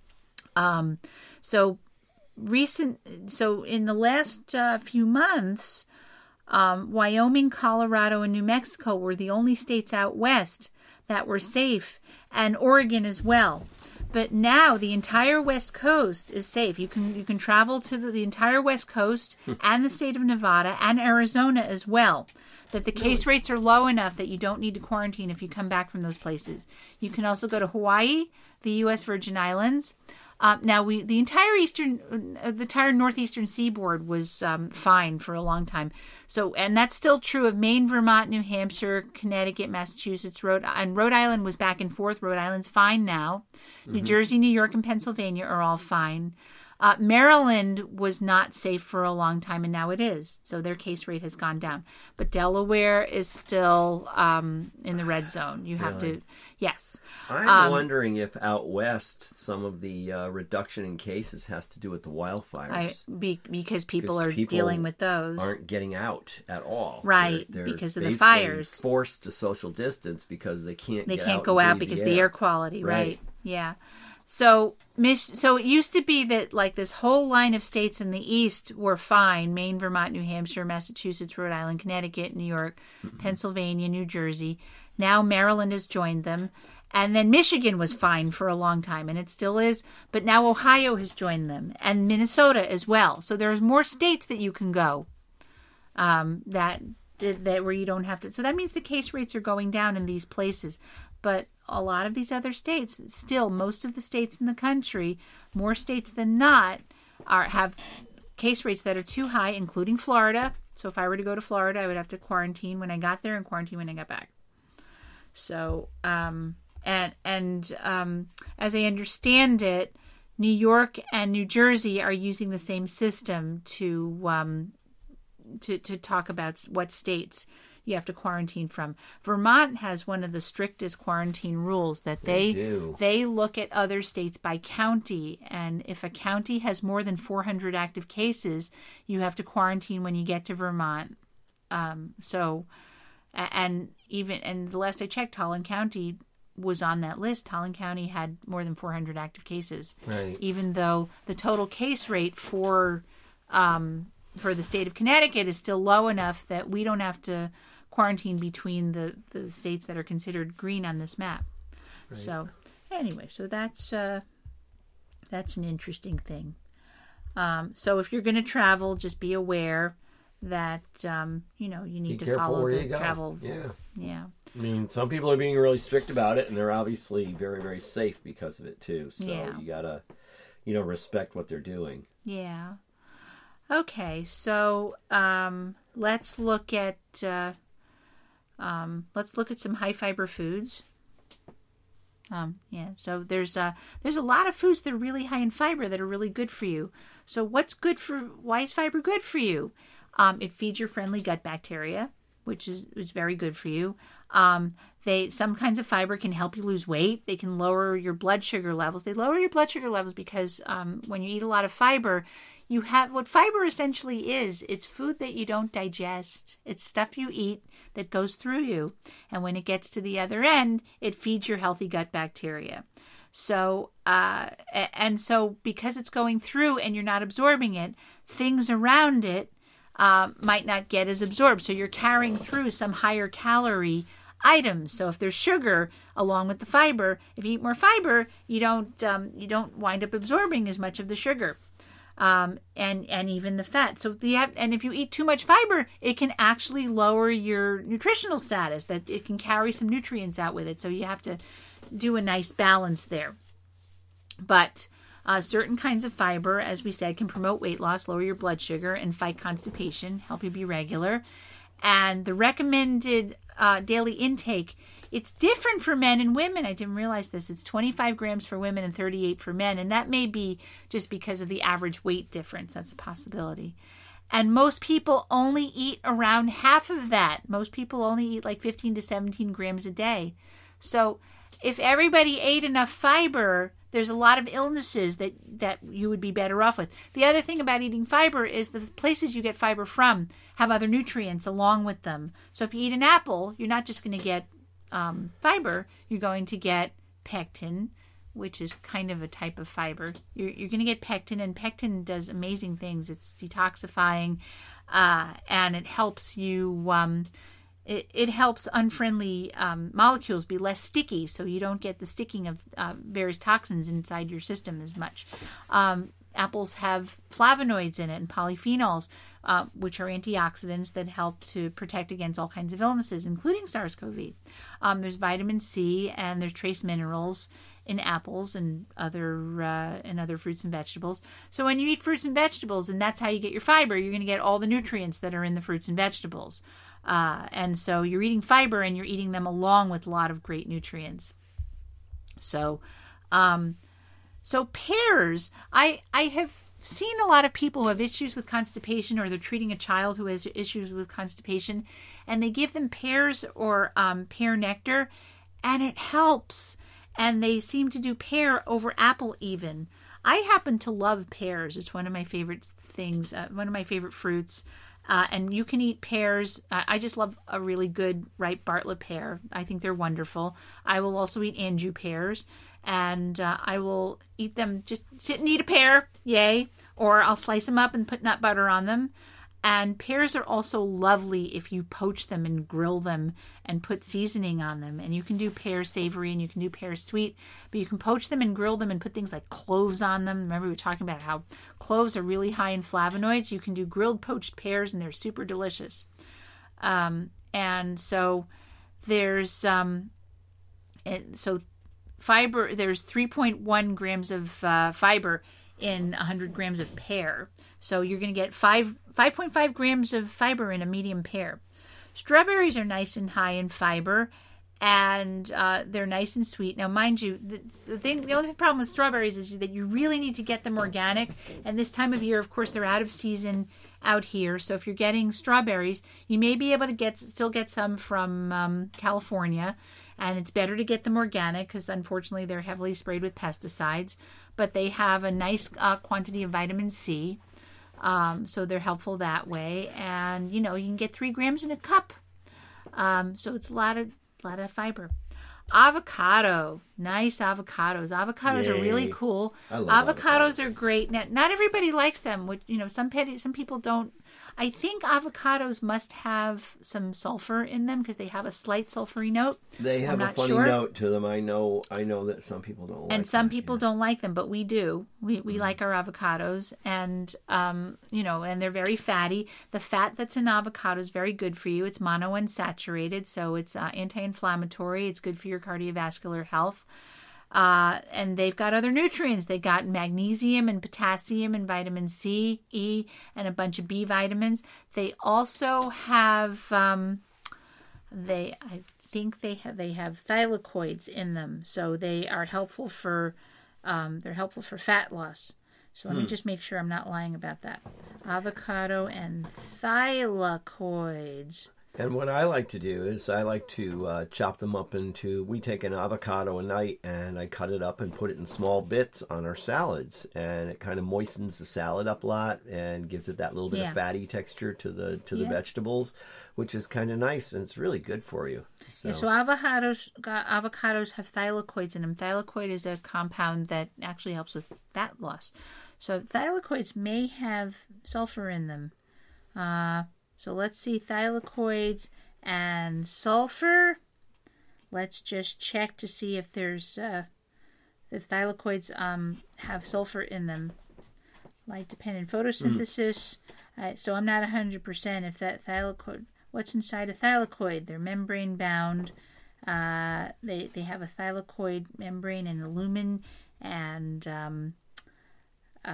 So in the last few months, Wyoming, Colorado, and New Mexico were the only states out west that were safe, and Oregon as well. But now the entire West Coast is safe. You can travel to the entire West Coast and the state of Nevada and Arizona as well. That the case rates are low enough that you don't need to quarantine if you come back from those places. You can also go to Hawaii, the U.S. Virgin Islands. Now, the entire northeastern seaboard was fine for a long time. So, and that's still true of Maine, Vermont, New Hampshire, Connecticut, Massachusetts, Rhode Island was back and forth. Rhode Island's fine now. Mm-hmm. New Jersey, New York, and Pennsylvania are all fine. Maryland was not safe for a long time, and now it is. So their case rate has gone down. But Delaware is still in the red zone. You have to, yes. I'm wondering if out west some of the reduction in cases has to do with the wildfires. Because people are dealing with those. Aren't getting out at all. Right, they're because of the fires. Forced to social distance because they can't go out because of the air quality, right? Yeah. So it used to be that like this whole line of states in the east were fine. Maine, Vermont, New Hampshire, Massachusetts, Rhode Island, Connecticut, New York, Pennsylvania, New Jersey. Now Maryland has joined them. And then Michigan was fine for a long time, and it still is. But now Ohio has joined them, and Minnesota as well. So there's more states that you can go that where you don't have to. So that means the case rates are going down in these places. But a lot of these other states, still most of the states in the country, more states than not, have case rates that are too high, including Florida. So if I were to go to Florida, I would have to quarantine when I got there and quarantine when I got back. So, as I understand it, New York and New Jersey are using the same system to talk about what states you have to quarantine from. Vermont has one of the strictest quarantine rules that they look at other states by county, and if a county has more than 400 active cases, you have to quarantine when you get to Vermont. And the last I checked, Holland County was on that list. Holland County had more than 400 active cases, right. Even though the total case rate for the state of Connecticut is still low enough that we don't have to quarantine between the states that are considered green on this map. Right. So anyway, so that's an interesting thing. So if you're going to travel, just be aware that you need to follow the travel. Yeah. I mean, some people are being really strict about it, and they're obviously very, very safe because of it too. So you gotta, respect what they're doing. Yeah. Okay, so let's look at some high fiber foods. So there's a lot of foods that are really high in fiber that are really good for you. So why is fiber good for you? It feeds your friendly gut bacteria, which is very good for you. Some kinds of fiber can help you lose weight. They can lower your blood sugar levels. They lower your blood sugar levels because when you eat a lot of fiber, you have what fiber essentially is. It's food that you don't digest. It's stuff you eat that goes through you. And when it gets to the other end, it feeds your healthy gut bacteria. So, because it's going through and you're not absorbing it, things around it might not get as absorbed. So you're carrying through some higher calorie items. So if there's sugar along with the fiber, if you eat more fiber, you don't wind up absorbing as much of the sugar. And even the fat. So and if you eat too much fiber, it can actually lower your nutritional status, that it can carry some nutrients out with it. So you have to do a nice balance there. But certain kinds of fiber, as we said, can promote weight loss, lower your blood sugar, and fight constipation, help you be regular. And the recommended daily intake, it's different for men and women. I didn't realize this. It's 25 grams for women and 38 for men. And that may be just because of the average weight difference. That's a possibility. And most people only eat around half of that. Most people only eat like 15 to 17 grams a day. So if everybody ate enough fiber, there's a lot of illnesses that you would be better off with. The other thing about eating fiber is the places you get fiber from have other nutrients along with them. So if you eat an apple, you're not just going to get fiber, you're going to get pectin, which is kind of a type of fiber. You're going to get pectin, and pectin does amazing things. It's detoxifying, and it helps you. It helps unfriendly molecules be less sticky, so you don't get the sticking of various toxins inside your system as much. Apples have flavonoids in it and polyphenols, which are antioxidants that help to protect against all kinds of illnesses, including SARS-CoV. There's vitamin C, and there's trace minerals in apples and other fruits and vegetables. So when you eat fruits and vegetables, and that's how you get your fiber, you're going to get all the nutrients that are in the fruits and vegetables. And so you're eating fiber, and you're eating them along with a lot of great nutrients. So pears, I have seen a lot of people who have issues with constipation, or they're treating a child who has issues with constipation, and they give them pears or pear nectar, and it helps. And they seem to do pear over apple even. I happen to love pears. It's one of my favorite things, one of my favorite fruits. And you can eat pears. I just love a really good ripe Bartlett pear. I think they're wonderful. I will also eat Anjou pears. And I will eat them, just sit and eat a pear, yay. Or I'll slice them up and put nut butter on them. And pears are also lovely if you poach them and grill them and put seasoning on them. And you can do pear savory and you can do pear sweet, but you can poach them and grill them and put things like cloves on them. Remember we were talking about how cloves are really high in flavonoids. You can do grilled poached pears and they're super delicious. And so there's fiber. There's 3.1 grams of fiber in 100 grams of pear. So you're going to get 5.5 grams of fiber in a medium pear. Strawberries are nice and high in fiber, and they're nice and sweet. Now, mind you, the only problem with strawberries is that you really need to get them organic. And this time of year, of course, they're out of season out here. So if you're getting strawberries, you may be able to still get some from California. And it's better to get them organic because, unfortunately, they're heavily sprayed with pesticides. But they have a nice quantity of vitamin C. So they're helpful that way. And, you can get 3 grams in a cup. So it's a lot of fiber. Avocado. Nice avocados. Avocados are really cool. I love avocados are great. Now, not everybody likes them. Which, some people don't. I think avocados must have some sulfur in them because they have a slight sulfury note. They have a funny note to them. I know that some people don't like them. And some people don't like them, but we do. We like our avocados, and and they're very fatty. The fat that's in avocado is very good for you. It's monounsaturated, so it's anti-inflammatory. It's good for your cardiovascular health. And they've got other nutrients. They got magnesium and potassium and vitamin C, E, and a bunch of B vitamins. They also have, I think they have thylakoids in them, so they are helpful for, fat loss. So let me just make sure I'm not lying about that. Avocado and thylakoids. And what I like to do is I like to chop them up we take an avocado a night and I cut it up and put it in small bits on our salads. And it kind of moistens the salad up a lot and gives it that little bit of fatty texture to the vegetables, which is kind of nice. And it's really good for you. So avocados have thylakoids in them. Thylakoid is a compound that actually helps with fat loss. So thylakoids may have sulfur in them. So let's see, thylakoids and sulfur. Let's just check to see if there's if thylakoids have sulfur in them. Light dependent photosynthesis. So I'm not 100% if that thylakoid. What's inside a thylakoid? They're membrane bound. They have a thylakoid membrane and a lumen, and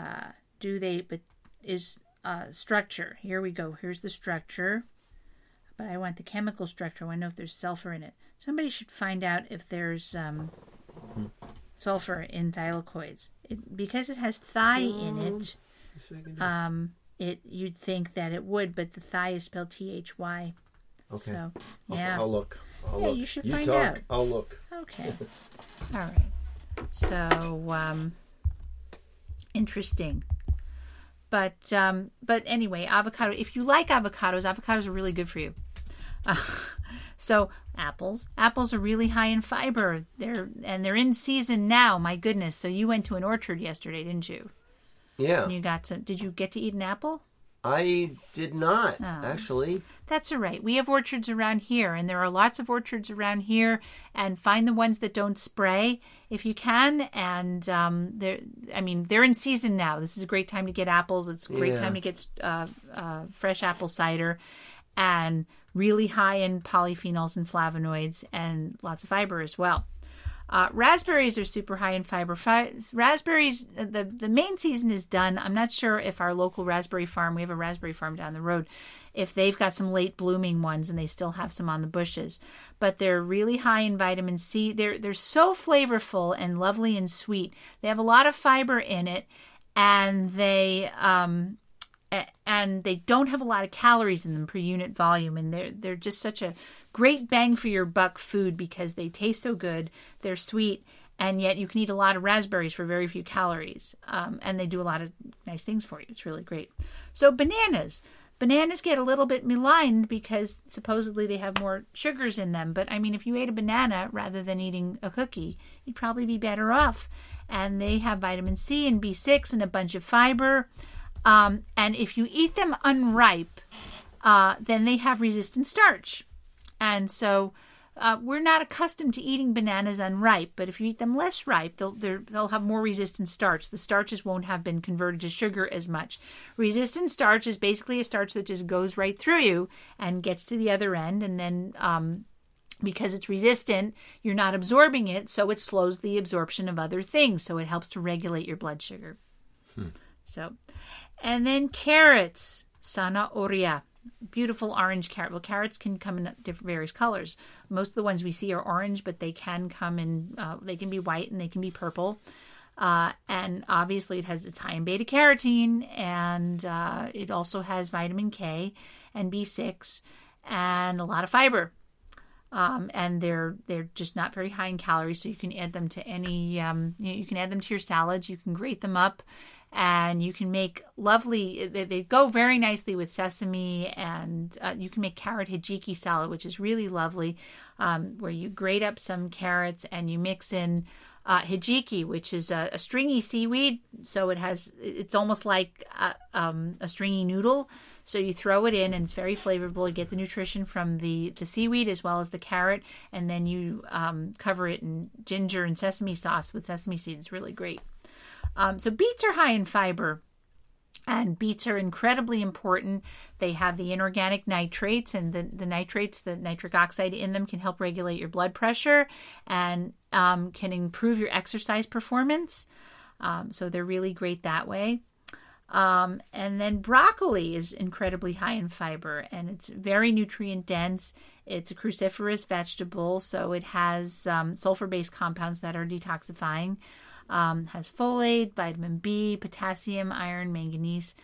structure. Here we go. Here's the structure. but I want the chemical structure. I want to know if there's sulfur in it. Somebody should find out if there's sulfur in thylakoids. Because it has thigh in it, you'd think that it would, but the thigh is spelled THY. Okay. So, yeah. I'll look. You should find out. I'll look. Okay. All right. So, interesting. But anyway, avocado. If you like avocados are really good for you. So apples are really high in fiber. They're in season now. My goodness. So you went to an orchard yesterday, didn't you? Yeah. And you got some. Did you get to eat an apple? I did not, actually. That's all right. We have orchards around here, and there are lots of orchards around here. And find the ones that don't spray if you can. And they're in season now. This is a great time to get apples. It's a great time to get fresh apple cider, and really high in polyphenols and flavonoids, and lots of fiber as well. Raspberries are super high in fiber. Raspberries, the main season is done. I'm not sure if our local raspberry farm, we have a raspberry farm down the road, if they've got some late blooming ones and they still have some on the bushes. But they're really high in vitamin C. They're so flavorful and lovely and sweet. They have a lot of fiber in it, and they don't have a lot of calories in them per unit volume, and they're just such a great bang for your buck food because they taste so good, they're sweet, and yet you can eat a lot of raspberries for very few calories, and they do a lot of nice things for you. It's really great. So bananas get a little bit maligned because supposedly they have more sugars in them, but I mean, if you ate a banana rather than eating a cookie, you'd probably be better off. And they have vitamin C and B6 and a bunch of fiber. And if you eat them unripe, then they have resistant starch. And so we're not accustomed to eating bananas unripe, but if you eat them less ripe, they'll have more resistant starch. The starches won't have been converted to sugar as much. Resistant starch is basically a starch that just goes right through you and gets to the other end, and then because it's resistant, you're not absorbing it, so it slows the absorption of other things, so it helps to regulate your blood sugar. So, and then carrots, zanahoria, beautiful orange carrot. Well, carrots can come in various colors. Most of the ones we see are orange, but they can come in, they can be white and they can be purple. And obviously it's high in beta carotene, and it also has vitamin K and B6 and a lot of fiber. And they're just not very high in calories, so you can add them to any, you can add them to your salads, you can grate them up, and you can make lovely, they go very nicely with sesame, and you can make carrot hijiki salad, which is really lovely, where you grate up some carrots and you mix in hijiki, which is a stringy seaweed, so it's almost like a stringy noodle. So you throw it in, and it's very flavorful. You get the nutrition from the seaweed as well as the carrot, and then you cover it in ginger and sesame sauce with sesame seeds. It's really great. So beets are high in fiber, and beets are incredibly important. They have the inorganic nitrates, and the nitrates, the nitric oxide in them, can help regulate your blood pressure and can improve your exercise performance. So they're really great that way. And then broccoli is incredibly high in fiber, and it's very nutrient dense. It's a cruciferous vegetable, so it has sulfur-based compounds that are detoxifying. Has folate, vitamin B, potassium, iron, manganese,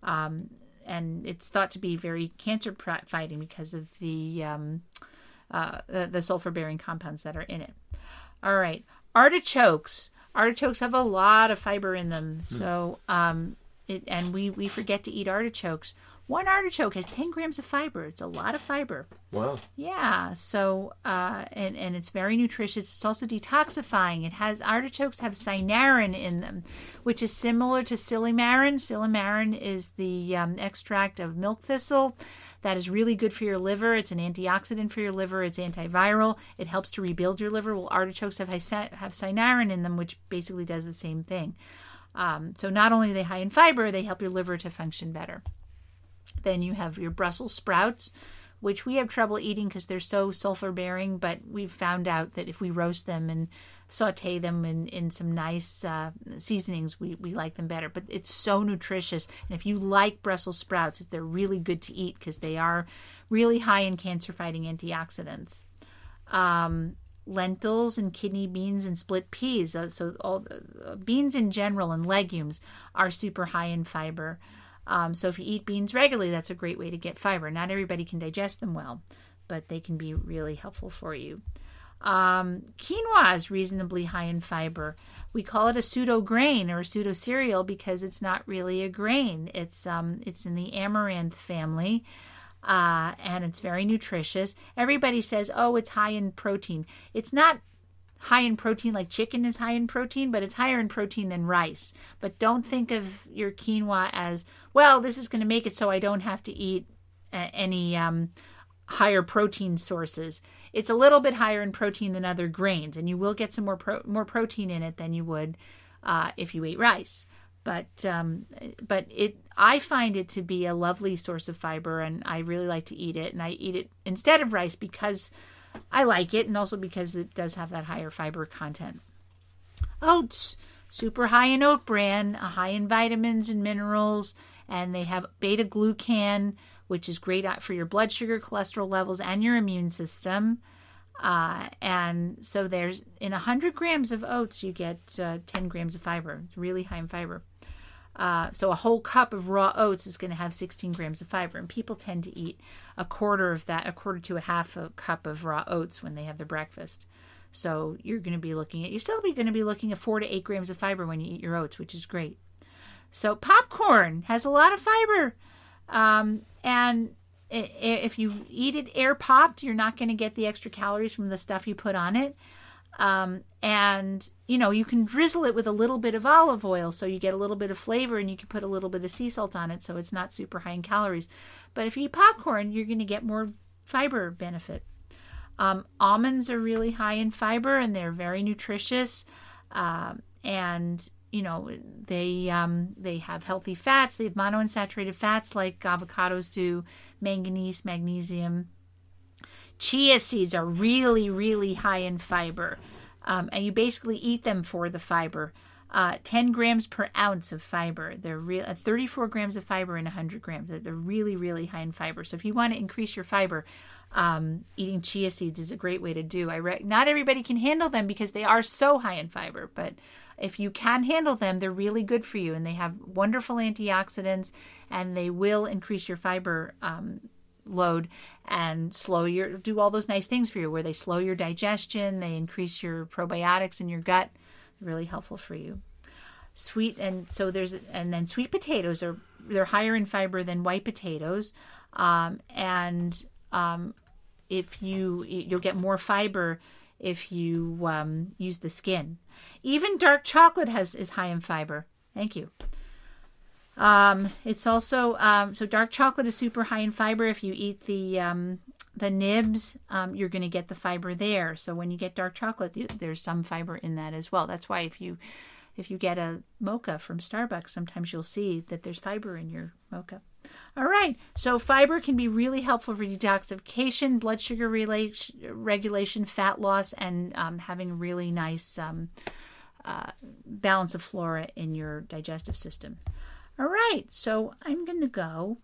and it's thought to be very cancer-fighting because of the sulfur-bearing compounds that are in it. All right, artichokes. Artichokes have a lot of fiber in them, so and we forget to eat artichokes. One artichoke has 10 grams of fiber. It's a lot of fiber. Wow. Yeah. So, and it's very nutritious. It's also detoxifying. Artichokes have cynarin in them, which is similar to silymarin. Silymarin is the extract of milk thistle that is really good for your liver. It's an antioxidant for your liver. It's antiviral. It helps to rebuild your liver. Well, artichokes have cynarin in them, which basically does the same thing. So not only are they high in fiber, they help your liver to function better. Then you have your Brussels sprouts, which we have trouble eating because they're so sulfur-bearing, but we've found out that if we roast them and saute them in some nice seasonings, we like them better. But it's so nutritious. And if you like Brussels sprouts, they're really good to eat because they are really high in cancer-fighting antioxidants. Lentils and kidney beans and split peas. So all beans in general and legumes are super high in fiber. So if you eat beans regularly, that's a great way to get fiber. Not everybody can digest them well, but they can be really helpful for you. Quinoa is reasonably high in fiber. We call it a pseudo grain or a pseudo cereal because it's not really a grain. It's in the amaranth family. And it's very nutritious. Everybody says, oh, it's high in protein. It's not high in protein like chicken is high in protein, but it's higher in protein than rice. But don't think of your quinoa as, well, this is going to make it so I don't have to eat any higher protein sources. It's a little bit higher in protein than other grains, and you will get some more protein in it than you would if you ate rice. But I find it to be a lovely source of fiber, and I really like to eat it. And I eat it instead of rice because I like it, and also because it does have that higher fiber content. Oats, super high in oat bran, high in vitamins and minerals, and they have beta-glucan, which is great for your blood sugar, cholesterol levels, and your immune system. And so there's in 100 grams of oats, you get 10 grams of fiber. It's really high in fiber. So a whole cup of raw oats is going to have 16 grams of fiber. And people tend to eat a quarter to a half a cup of raw oats when they have their breakfast. So you're still going to be looking at 4 to 8 grams of fiber when you eat your oats, which is great. So popcorn has a lot of fiber. And if you eat it air popped, you're not going to get the extra calories from the stuff you put on it. And you can drizzle it with a little bit of olive oil so you get a little bit of flavor, and you can put a little bit of sea salt on it so it's not super high in calories. But if you eat popcorn, you're going to get more fiber benefit. Almonds are really high in fiber, and they're very nutritious. And they have healthy fats. They have monounsaturated fats like avocados do, manganese, magnesium. Chia seeds are really, really high in fiber. And you basically eat them for the fiber. 10 grams per ounce of fiber. They're 34 grams of fiber in 100 grams. They're really, really high in fiber. So if you want to increase your fiber, eating chia seeds is a great way to do. Not everybody can handle them because they are so high in fiber, but if you can handle them, they're really good for you, and they have wonderful antioxidants, and they will increase your fiber load and do all those nice things for you, where they slow your digestion, they increase your probiotics in your gut. Really helpful for you. Sweet potatoes they're higher in fiber than white potatoes, if you'll get more fiber if you use the skin. Even dark chocolate is high in fiber. Thank you. It's also so dark chocolate is super high in fiber. If you eat the nibs, you're going to get the fiber there. So when you get dark chocolate, there's some fiber in that as well. That's why if you get a mocha from Starbucks, sometimes you'll see that there's fiber in your mocha. All right. So fiber can be really helpful for detoxification, blood sugar regulation, fat loss, and having a really nice balance of flora in your digestive system. All right. So I'm going to go.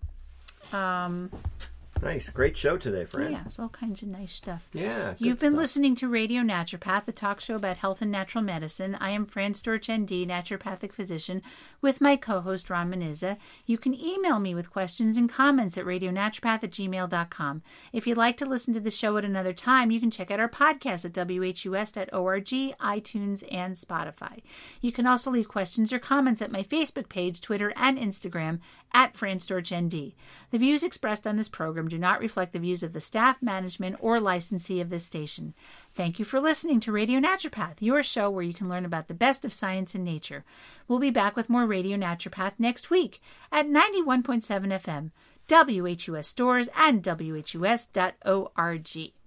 Nice. Great show today, Fran. Yeah, it's all kinds of nice stuff. Yeah, You've been listening to Radio Naturopath, the talk show about health and natural medicine. I am Fran Storch, ND, naturopathic physician, with my co-host, Ron Menizza. You can email me with questions and comments at radionaturopath@gmail.com. If you'd like to listen to the show at another time, you can check out our podcast at whus.org, iTunes, and Spotify. You can also leave questions or comments at my Facebook page, Twitter, and Instagram at Fran Storch, ND. The views expressed on this program do not reflect the views of the staff, management, or licensee of this station. Thank you for listening to Radio Naturopath, your show where you can learn about the best of science and nature. We'll be back with more Radio Naturopath next week at 91.7 FM, WHUS Stores, and WHUS.org.